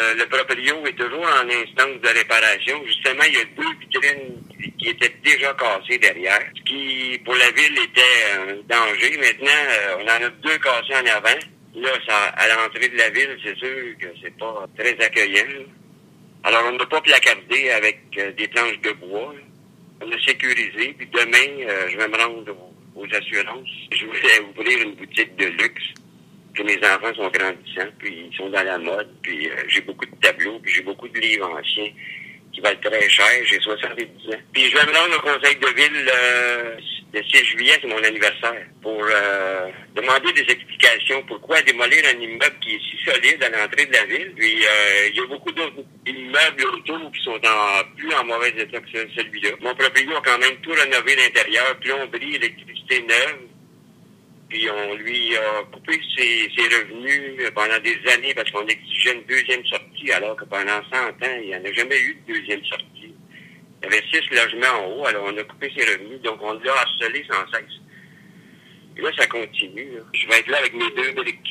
le proprio est toujours en instance de réparation. Justement, il y a 2 vitrines qui étaient déjà cassées derrière, ce qui, pour la ville, était un danger. Maintenant, on en a 2 cassées en avant. Là, à l'entrée de la ville, c'est sûr que c'est pas très accueillant. Alors, on n'a pas placardé avec des planches de bois. On a sécurisé. Puis demain, je vais me rendre aux assurances. Je voulais ouvrir une boutique de luxe. Puis mes enfants sont grandissants, puis ils sont dans la mode. Puis j'ai beaucoup de tableaux, puis j'ai beaucoup de livres anciens qui valent très cher. J'ai 70 ans. Puis je vais me rendre au conseil de ville le 6 juillet, c'est mon anniversaire, pour demander des explications. Pourquoi démolir un immeuble qui est si solide à l'entrée de la ville? Puis il y a beaucoup d'autres immeubles autour qui sont plus en mauvais état que celui-là. Mon propriétaire a quand même tout rénové l'intérieur, plomberie, électricité neuve. Puis on lui a coupé ses revenus pendant des années parce qu'on exigeait une deuxième sortie, alors que pendant 100 ans, il n'y en a jamais eu de deuxième sortie. Il y avait 6 logements en haut, alors on a coupé ses revenus, donc on l'a harcelé sans cesse. Et là, ça continue. Là. Je vais être là avec mes 2 belles